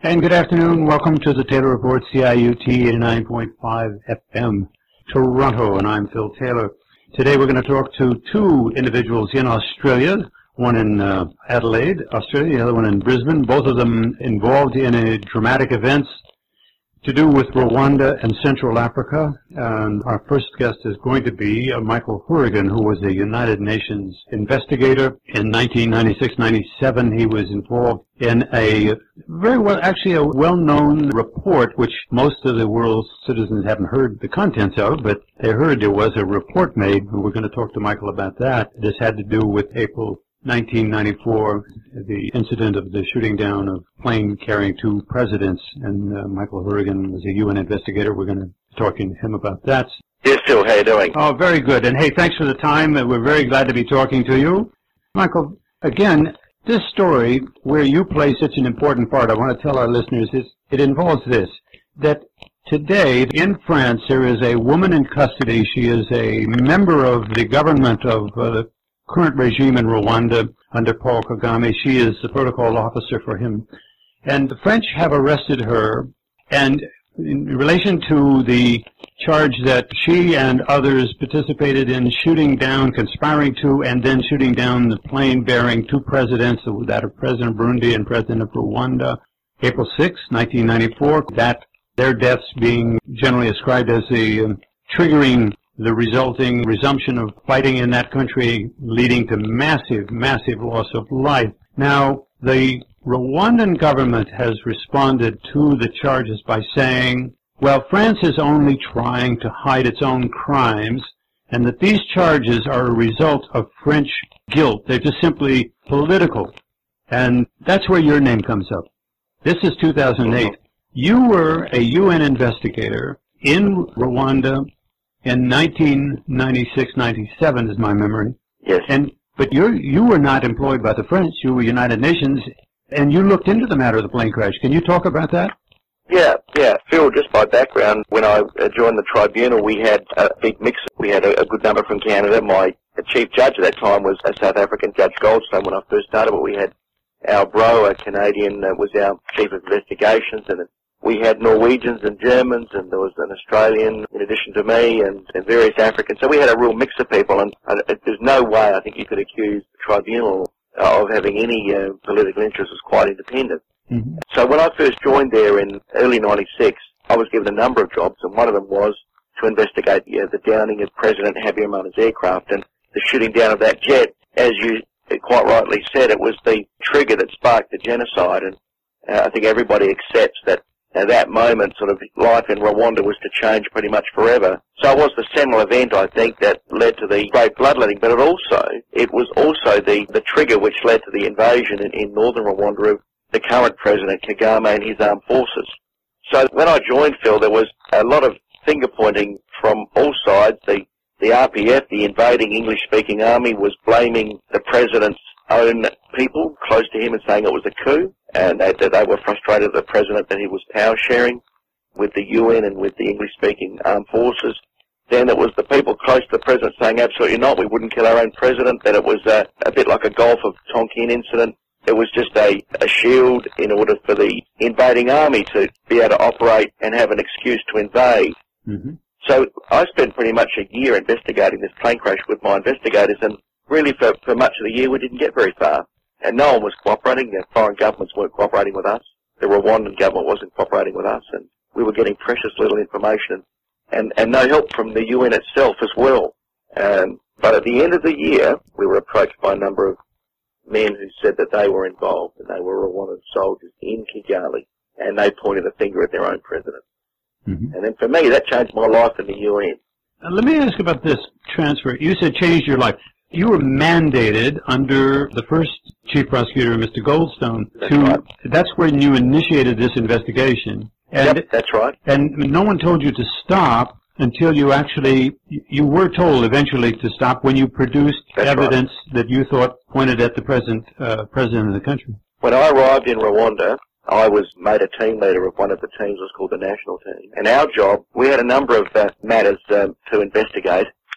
And good afternoon. Welcome to the Taylor Report, CIUT 89.5 FM, Toronto, and I'm Phil Taylor. Today we're going to talk to two individuals in Australia, one in Adelaide, Australia, the other one in Brisbane, both of them involved in dramatic events to do with Rwanda and Central Africa. And our first guest is going to be Michael Hourigan, who was a United Nations investigator. In 1996-97, he was involved in a well-known report, which most of the world's citizens haven't heard the contents of, but they heard there was a report made, and we're going to talk to Michael about that. This had to do with April 1994, the incident of the shooting down of a plane carrying two presidents, and Michael Hourigan was a UN investigator. We're going to be talking to him about that. Yes, Phil, how are you doing? Oh, very good. And hey, thanks for the time. We're very glad to be talking to you. Michael, again, this story, where you play such an important part, I want to tell our listeners, it involves this, that today in France there is a woman in custody. She is a member of the government of the current regime in Rwanda under Paul Kagame. She is the protocol officer for him. And the French have arrested her, and in relation to the charge that she and others participated in shooting down, conspiring to, and then shooting down the plane bearing two presidents, that of President of Burundi and President of Rwanda, April 6, 1994, that their deaths being generally ascribed as the triggering the resulting resumption of fighting in that country, leading to massive loss of life. Now, the Rwandan government has responded to the charges by saying, well, France is only trying to hide its own crimes, and that these charges are a result of French guilt. They're just simply political. And that's where your name comes up. This is 2008. You were a UN investigator in Rwanda in 1996-97 is my memory. Yes. But you were not employed by the French. You were United Nations, and you looked into the matter of the plane crash. Can you talk about that? Yeah. Phil, just by background, when I joined the tribunal, we had a big mix. We had a good number from Canada. My chief judge at that time was a South African, Judge Goldstone, when I first started, but we had Al Bro, a Canadian, was our chief of investigations, and we had Norwegians and Germans, and there was an Australian in addition to me, and various Africans. So we had a real mix of people, and there's no way I think you could accuse the tribunal of having any political interest. It was quite independent. Mm-hmm. So when I first joined there in early 96, I was given a number of jobs, and one of them was to investigate the downing of President Habyarimana's aircraft and the shooting down of that jet. As you quite rightly said, it was the trigger that sparked the genocide, and I think everybody accepts that at that moment, sort of life in Rwanda was to change pretty much forever. So it was the seminal event, I think, that led to the great bloodletting, but it was also the trigger which led to the invasion in northern Rwanda of the current President Kagame and his armed forces. So when I joined, Phil, there was a lot of finger-pointing from all sides. The RPF, the invading English-speaking army, was blaming the President's own people close to him and saying it was a coup, and that they were frustrated at the President that he was power-sharing with the UN and with the English-speaking armed forces. Then it was the people close to the President saying, absolutely not, we wouldn't kill our own President. Then it was a bit like a Gulf of Tonkin incident. It was just a shield in order for the invading army to be able to operate and have an excuse to invade. Mm-hmm. So I spent pretty much a year investigating this plane crash with my investigators, and really for much of the year we didn't get very far. And no one was cooperating. The foreign governments weren't cooperating with us. The Rwandan government wasn't cooperating with us, and we were getting precious little information and no help from the UN itself as well. But at the end of the year, we were approached by a number of men who said that they were involved and they were Rwandan soldiers in Kigali, and they pointed the finger at their own president. Mm-hmm. And then for me, that changed my life in the UN. Let me ask about this transfer. You said changed your life. You were mandated under the first chief prosecutor, Mr. Goldstone, that's when you initiated this investigation. And, yep, that's right. And no one told you to stop until you were told eventually to stop when you produced evidence that you thought pointed at the present president of the country. When I arrived in Rwanda, I was made a team leader of one of the teams. It was called the national team. And our job, we had a number of matters to investigate.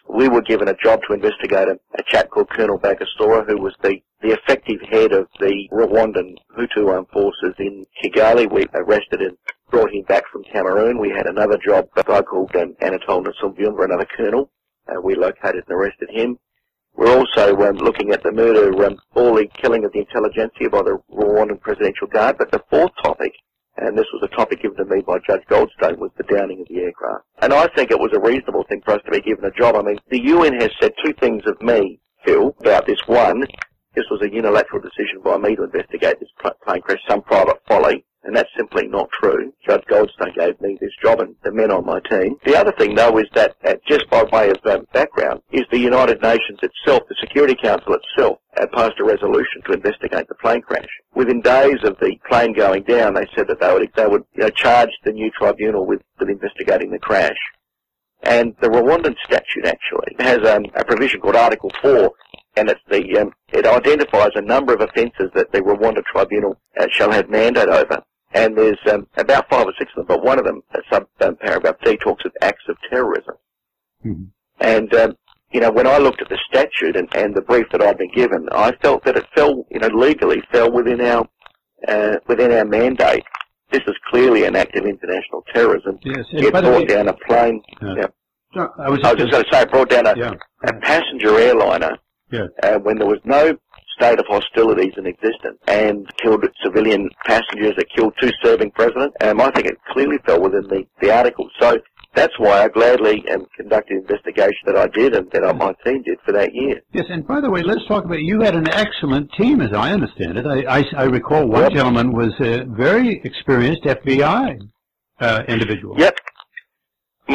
we were given a job to investigate a chap called Colonel Bakastora, who was the effective head of the Rwandan Hutu armed forces in Kigali. We arrested and brought him back from Cameroon. We had another job, a guy called Anatole Nsumbyumva, another colonel. We located and arrested him. We're also looking at the murder, or the killing of the intelligentsia by the Rwandan Presidential Guard. But the fourth topic, and this was a topic given to me by Judge Goldstone, was the downing of the aircraft. And I think it was a reasonable thing for us to be given a job. I mean, the UN has said two things of me, Phil, about this. One, this was a unilateral decision by me to investigate this plane crash, some private folly, and that's simply not true. Judge Goldstone gave me this job and the men on my team. The other thing, though, is that, just by way of background, is the United Nations itself, the Security Council itself, passed a resolution to investigate the plane crash. Within days of the plane going down, they said that they would charge the new tribunal with investigating the crash. And the Rwandan statute actually has a provision called Article 4, and it identifies a number of offences that the Rwanda tribunal shall have mandate over. And there's about 5 or 6 of them, but one of them, paragraph D, talks of acts of terrorism. Mm-hmm. And when I looked at the statute and the brief that I'd been given, I felt that it legally fell within our mandate. This is clearly an act of international terrorism. Yes, it brought down a plane. Yeah. No, I was just going to say, it brought down a passenger airliner when there was no state of hostilities in existence, and killed civilian passengers, that killed 2 serving presidents. I think it clearly fell within the article. So that's why I gladly conducted the investigation that I did and that my team did for that year. Yes, and by the way, let's talk about, you had an excellent team, as I understand it. I recall one gentleman was a very experienced FBI individual. Yep. He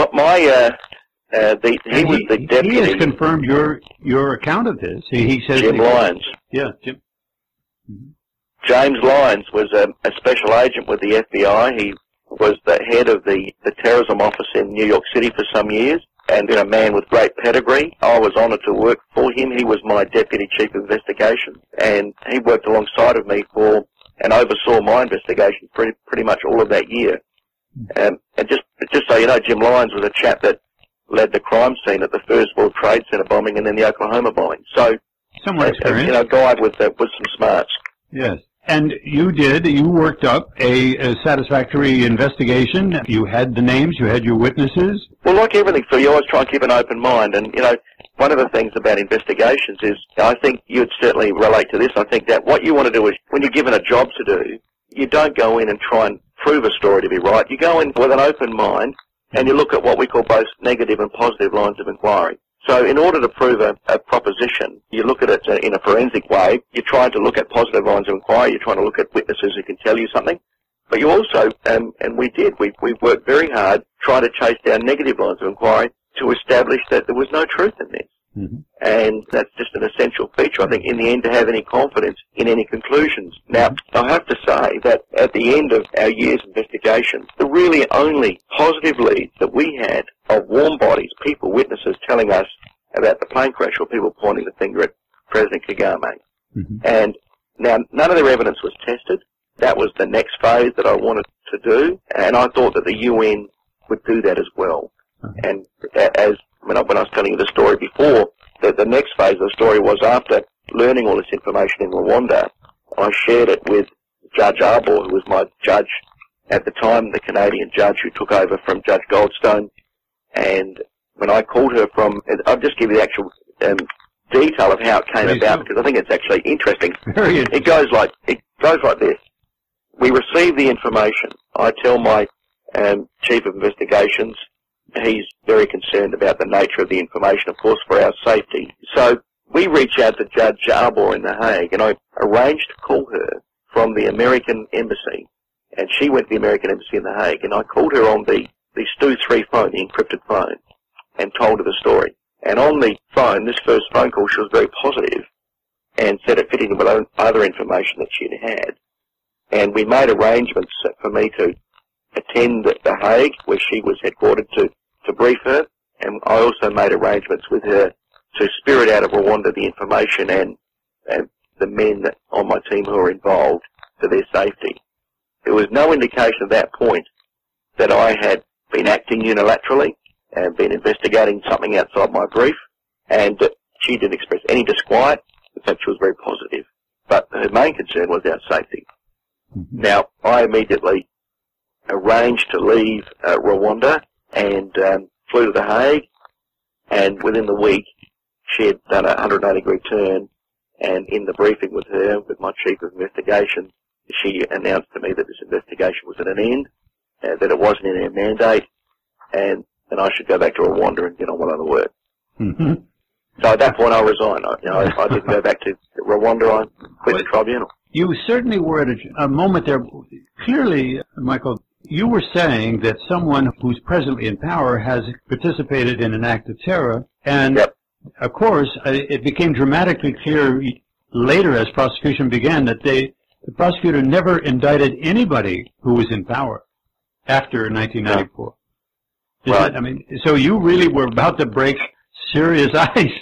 was the deputy. He has confirmed your account of this. He says Jim Lyons. Yeah, Jim. Mm-hmm. James Lyons was a special agent with the FBI. He was the head of the terrorism office in New York City for some years, and a man with great pedigree. I was honoured to work for him. He was my deputy chief of investigation, and he worked alongside of me and oversaw my investigation pretty much all of that year. And just so you know, Jim Lyons was a chap that led the crime scene at the first World Trade Center bombing and then the Oklahoma bombing. So, somewhat experienced. A guy with some smarts. Yes. And you worked up a satisfactory investigation. You had the names, you had your witnesses. Well, like everything, Phil, you always try and keep an open mind. And, one of the things about investigations is, I think you'd certainly relate to this, I think that what you want to do is, when you're given a job to do, you don't go in and try and prove a story to be right. You go in with an open mind, and you look at what we call both negative and positive lines of inquiry. So in order to prove a proposition, you look at it in a forensic way. You're trying to look at positive lines of inquiry. You're trying to look at witnesses who can tell you something. But you also, and we worked very hard trying to chase down negative lines of inquiry to establish that there was no truth in this. Mm-hmm. And that's just an essential feature, I think, in the end, to have any confidence in any conclusions. Now, I have to say that at the end of our year's investigation, the really only positive leads that we had of warm bodies, people, witnesses telling us about the plane crash, or people pointing the finger at President Kagame. Mm-hmm. And now, none of their evidence was tested. That was the next phase that I wanted to do, and I thought that the UN would do that as well. Mm-hmm. And when I was telling you the story before, the next phase of the story was, after learning all this information in Rwanda, I shared it with Judge Arbour, who was my judge at the time, the Canadian judge who took over from Judge Goldstone. And when I called her I'll just give you the actual detail of how it came about, because I think it's actually interesting. Very interesting. It goes like this. We receive the information. I tell my chief of investigations. He's very concerned about the nature of the information, of course, for our safety. So we reach out to Judge Arbour in The Hague, and I arranged to call her from the American Embassy. And she went to the American Embassy in The Hague, and I called her on the Stu 3 phone, the encrypted phone, and told her the story. And on the phone, this first phone call, she was very positive and said it fitted in with other information that she'd had. And we made arrangements for me to attend The Hague, where she was headquartered, to brief her, and I also made arrangements with her to spirit out of Rwanda the information and the men on my team who were involved for their safety. There was no indication at that point that I had been acting unilaterally and been investigating something outside my brief. And she didn't express any disquiet. In fact, she was very positive. But her main concern was our safety. Mm-hmm. Now, I immediately arranged to leave Rwanda and flew to The Hague. And within the week, she had done a 180-degree turn. And in the briefing with her, with my chief of investigation, she announced to me that this investigation was at an end, that it wasn't in her mandate, and I should go back to Rwanda and get on with other work. Mm-hmm. So at that point I resigned. I didn't go back to Rwanda. I quit the tribunal. You certainly were at a moment there. Clearly, Michael, you were saying that someone who's presently in power has participated in an act of terror, and yep. Of course, it became dramatically clear later as prosecution began that the prosecutor never indicted anybody who was in power after 1994. Right. So you really were about to break serious ice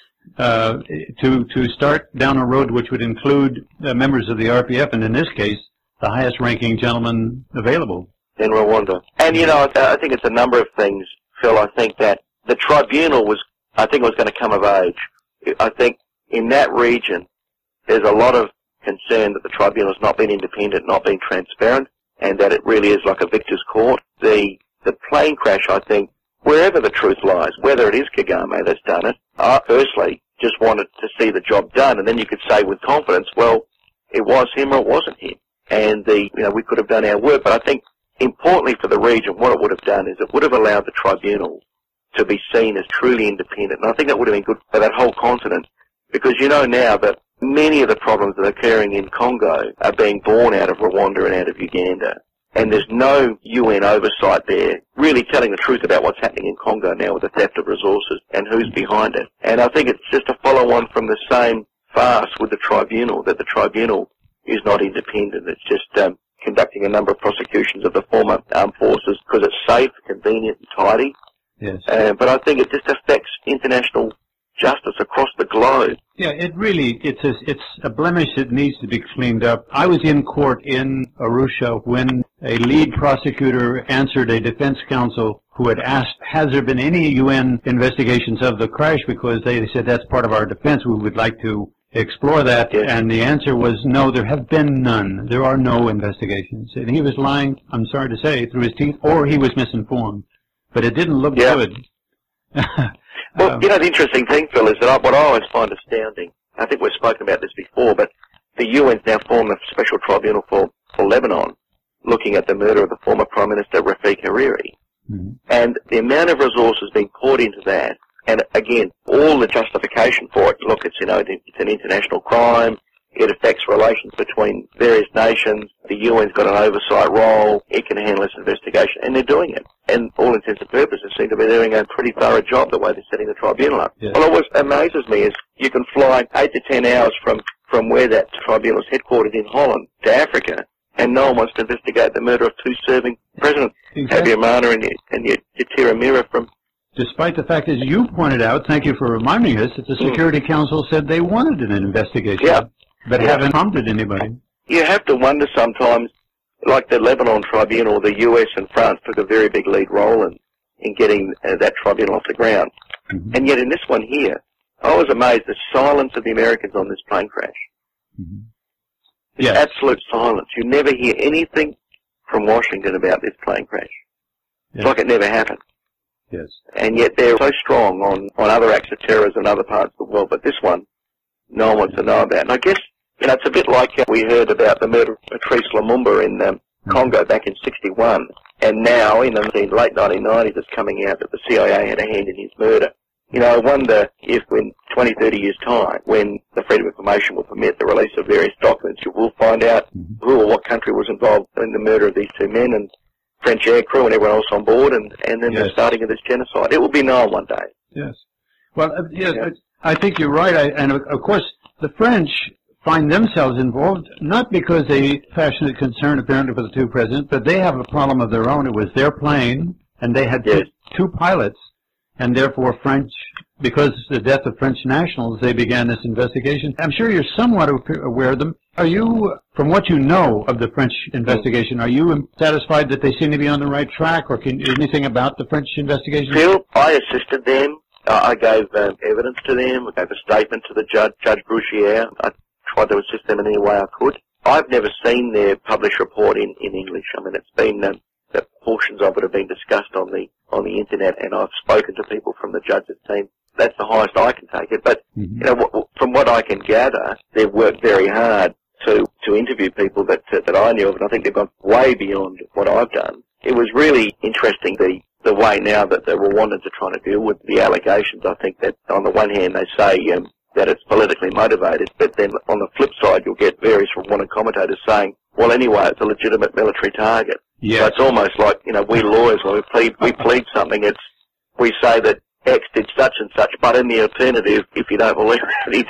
to start down a road which would include members of the RPF, and in this case, the highest-ranking gentleman available. In Rwanda. And, I think it's a number of things, Phil. I think that the tribunal was going to come of age. I think in that region, there's a lot of concern that the tribunal has not been independent, not been transparent, and that it really is like a victor's court. The plane crash, I think, wherever the truth lies, whether it is Kagame that's done it, I personally just wanted to see the job done, and then you could say with confidence, well, it was him or it wasn't him. And we could have done our work, but I think importantly for the region, what it would have done is it would have allowed the tribunal to be seen as truly independent. And I think that would have been good for that whole continent, because now that many of the problems that are occurring in Congo are being born out of Rwanda and out of Uganda. And there's no UN oversight there really telling the truth about what's happening in Congo now with the theft of resources and who's behind it. And I think it's just a follow-on from the same farce with the tribunal, that the tribunal is not independent. It's just conducting a number of prosecutions of the former armed forces because it's safe, convenient and tidy. Yes. But I think it just affects international justice across the globe. Yeah, it's a blemish that needs to be cleaned up. I was in court in Arusha when a lead prosecutor answered a defense counsel who had asked, has there been any UN investigations of the crash? Because they said that's part of our defense. We would like to explore that. Yes. And the answer was, no, there have been none. There are no investigations. And he was lying, I'm sorry to say, through his teeth, or he was misinformed. But it didn't look good. Well, the interesting thing, Phil, is that what I always find astounding, I think we've spoken about this before, but the UN's now formed a special tribunal for Lebanon, looking at the murder of the former Prime Minister Rafik Hariri. Mm-hmm. And the amount of resources being poured into that, and again, all the justification for it, look, it's an international crime, it affects relations between various nations, the UN's got an oversight role, it can handle this investigation, and they're doing it. And all intents and purposes seem to be doing a pretty thorough job the way they're setting the tribunal up. Yeah. Well, what amazes me is you can fly 8 to 10 hours from where that tribunal is headquartered in Holland to Africa, and no one wants to investigate the murder of 2 serving presidents, exactly. Habyarimana and Yetira Mira from... Despite the fact, as you pointed out, thank you for reminding us, that the Security Council said they wanted an investigation, but haven't prompted anybody. You have to wonder sometimes, like the Lebanon tribunal, the US and France took a very big lead role in getting that tribunal off the ground. Mm-hmm. And yet in this one here, I was amazed the silence of the Americans on this plane crash. Mm-hmm. Yes. Absolute silence. You never hear anything from Washington about this plane crash. Yes. It's like it never happened. Yes. And yet they're so strong on other acts of terrorism in other parts of the world, but this one, no one wants to know about. And I guess, it's a bit like we heard about the murder of Patrice Lumumba in Congo back in '61, and now in the late 1990s it's coming out that the CIA had a hand in his murder. I wonder if in 20, 30 years' time, when the Freedom of Information will permit the release of various documents, you will find out who or what country was involved in the murder of these 2 men, and French aircrew and everyone else on board, and then the starting of this genocide. It will be known one day. Yes. Well, I think you're right. And of course, the French find themselves involved, not because they passionate concern apparently for the 2 presidents, but they have a problem of their own. It was their plane, and they had 2 pilots, and therefore French, because of the death of French nationals, they began this investigation. I'm sure you're somewhat aware of them. Are you, from what you know of the French investigation, are you satisfied that they seem to be on the right track, or anything about the French investigation? Phil, I assisted them I gave evidence to them. I gave a statement to the judge, Judge Bruchier. I tried to assist them in any way I could. I've never seen their published report in English. I mean, it's been that portions of it have been discussed on the internet, and I've spoken to people from the judge's team. That's the highest I can take it. But from what I can gather, they've worked very hard to interview people that I knew of, and I think they've gone way beyond what I've done. It was really interesting the way now that the Rwandans are trying to deal with the allegations. I think that on the one hand they say that it's politically motivated, but then on the flip side you'll get various Rwandan commentators saying, well, anyway, it's a legitimate military target. Yes. So it's almost like, we lawyers, when we plead something, we say that X did such and such, but in the alternative, if you don't believe it,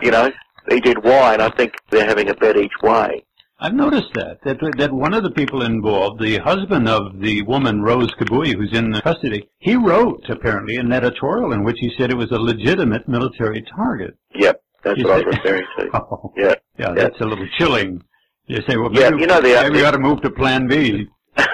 he did Y, and I think they're having a bet each way. I've noticed that one of the people involved, the husband of the woman, Rose Kabui, who's in custody, he wrote, apparently, an editorial in which he said it was a legitimate military target. Yep, that's what I was referring to. Oh, yeah, that's a little chilling. You say, well, maybe we ought to move to Plan B.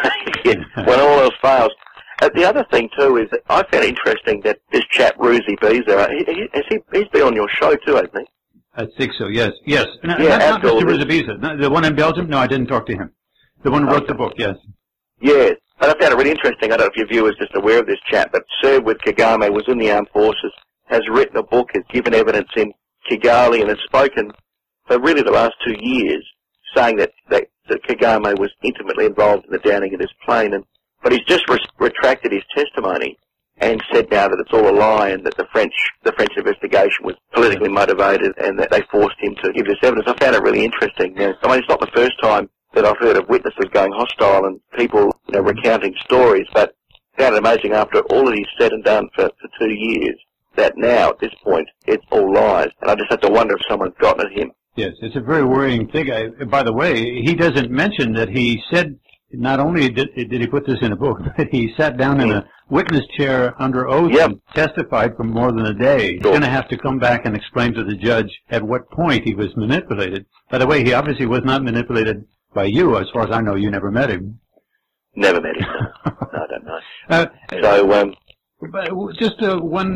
When all else fails. The other thing, too, is that I found interesting that this chap, Ruzi Bezer, he's been on your show, too, hasn't he? I think so, yes. Yes. Yeah, not Mr. Ruzibiza. The one in Belgium? No, I didn't talk to him. The one who wrote the book, yes. Yes. And I found it really interesting. I don't know if your viewers are just aware of this chap, but served with Kagame, was in the armed forces, has written a book, has given evidence in Kigali, and has spoken for really the last 2 years, saying that Kagame was intimately involved in the downing of this plane. But he's just retracted his testimony and said now that it's all a lie, and that the French investigation was politically motivated, and that they forced him to give this evidence. I found it really interesting. I mean, it's not the first time that I've heard of witnesses going hostile and people recounting stories, but I found it amazing after all that he's said and done for 2 years, that now, at this point, it's all lies. And I just have to wonder if someone's gotten at him. Yes, it's a very worrying thing. By the way, he doesn't mention that he said, not only did he put this in a book, but he sat down in a witness chair under oath and testified for more than a day. He's going to have to come back and explain to the judge at what point he was manipulated. By the way, he obviously was not manipulated by you. As far as I know, you never met him. Never met him, no. No, I don't know. But just one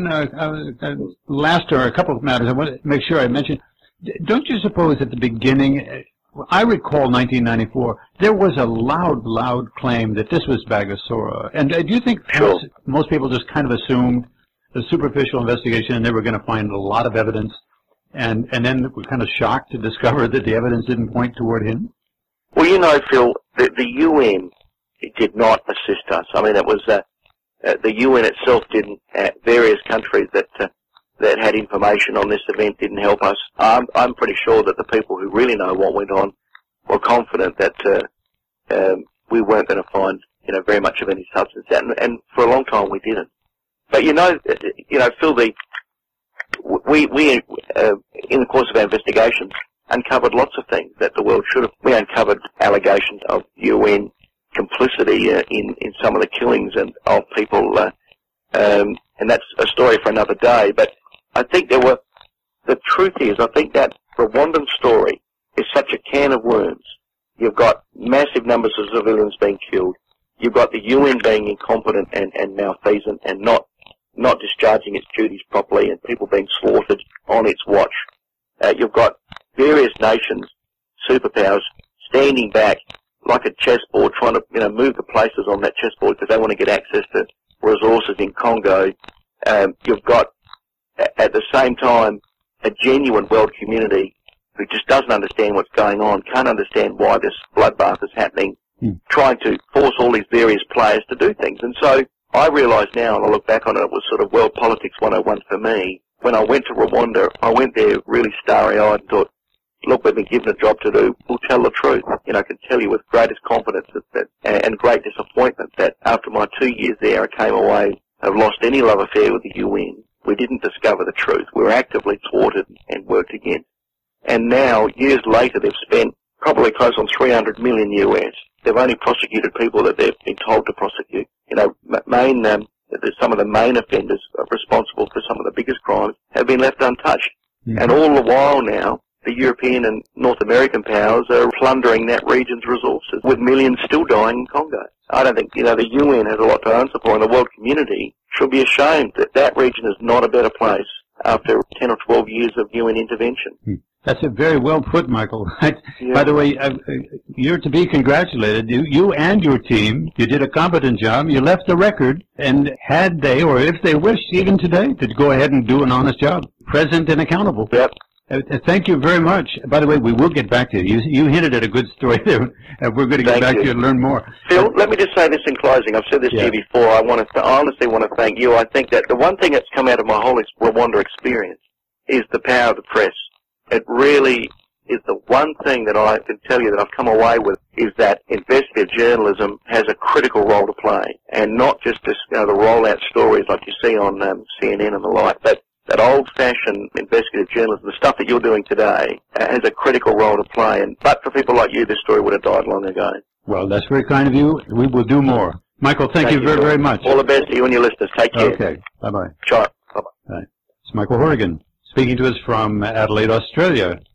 last or a couple of matters I want to make sure I mention. Don't you suppose at the beginning, I recall 1994, there was a loud claim that this was Bagosora. And do you think most people just kind of assumed a superficial investigation and they were going to find a lot of evidence, and then were kind of shocked to discover that the evidence didn't point toward him? Well, Phil, the UN did not assist us. I mean, it was the UN itself didn't. Various countries that had information on this event didn't help us. I'm pretty sure that the people who really know what went on were confident that we weren't going to find very much of any substance, and for a long time we didn't. But Phil, we in the course of our investigations uncovered lots of things that the world should have. We uncovered allegations of UN complicity in some of the killings and of people, and that's a story for another day. But I think the truth is, I think that Rwandan story is such a can of worms. You've got massive numbers of civilians being killed. You've got the UN being incompetent and malfeasant and not discharging its duties properly, and people being slaughtered on its watch. You've got various nations, superpowers, standing back like a chessboard, trying to move the places on that chessboard because they want to get access to resources in Congo. You've got, at the same time, a genuine world community who just doesn't understand what's going on, can't understand why this bloodbath is happening, trying to force all these various players to do things. And so I realise now, and I look back on it, it was sort of world politics 101 for me. When I went to Rwanda, I went there really starry-eyed and thought, look, we've been given a job to do, we'll tell the truth. I can tell you with greatest confidence and great disappointment that after my 2 years there, I came away, I've lost any love affair with the UN. We didn't discover the truth. We were actively thwarted and worked against. And now, years later, they've spent probably close on $300 million US. They've only prosecuted people that they've been told to prosecute. Some of the main offenders responsible for some of the biggest crimes have been left untouched. Mm-hmm. And all the while now, the European and North American powers are plundering that region's resources, with millions still dying in Congo. I don't think, the UN has a lot to answer for, and the world community should be ashamed that that region is not a better place after 10 or 12 years of UN intervention. That's a very well put, Michael. Yeah. By the way, you're to be congratulated. You and your team, you did a competent job. You left the record, and had they, or if they wished even today, to go ahead and do an honest job, present and accountable. Yep. Thank you very much. By the way, we will get back to you. You hinted at a good story there. We're going to get back to you and learn more. Phil, let me just say this in closing. I've said this to you before. I honestly want to thank you. I think that the one thing that's come out of my whole Rwanda experience is the power of the press. It really is the one thing that I can tell you that I've come away with, is that investigative journalism has a critical role to play, and not just this, the rollout stories like you see on CNN and the like, but that old-fashioned investigative journalism, the stuff that you're doing today, has a critical role to play. But for people like you, this story would have died long ago. Well, that's very kind of you. We will do more. Michael, thank you very, very much. All the best to you and your listeners. Take care. Okay. Bye-bye. Sure. Bye-bye. Bye. It's Michael Horrigan speaking to us from Adelaide, Australia.